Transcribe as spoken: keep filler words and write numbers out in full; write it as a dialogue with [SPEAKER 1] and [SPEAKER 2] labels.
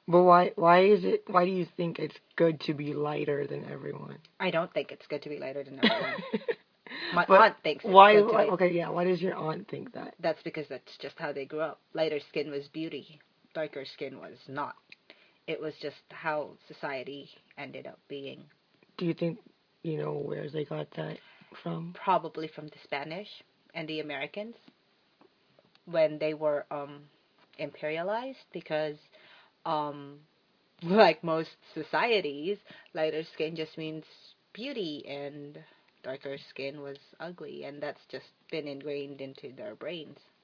[SPEAKER 1] But why why is it why do you think it's good to be lighter than everyone?
[SPEAKER 2] I don't think it's good to be lighter than everyone. My
[SPEAKER 1] But
[SPEAKER 2] aunt thinks it's
[SPEAKER 1] why,
[SPEAKER 2] good to
[SPEAKER 1] why
[SPEAKER 2] be.
[SPEAKER 1] okay, yeah, why does your aunt think that?
[SPEAKER 2] That's because that's just how they grew up. Lighter skin was beauty, darker skin was not. It was just how society ended up being.
[SPEAKER 1] Do you think you know where they got that from?
[SPEAKER 2] Probably from the Spanish and the Americans when they were um, imperialized, because um, like most societies, lighter skin just means beauty and darker skin was ugly, and that's just been ingrained into their brains.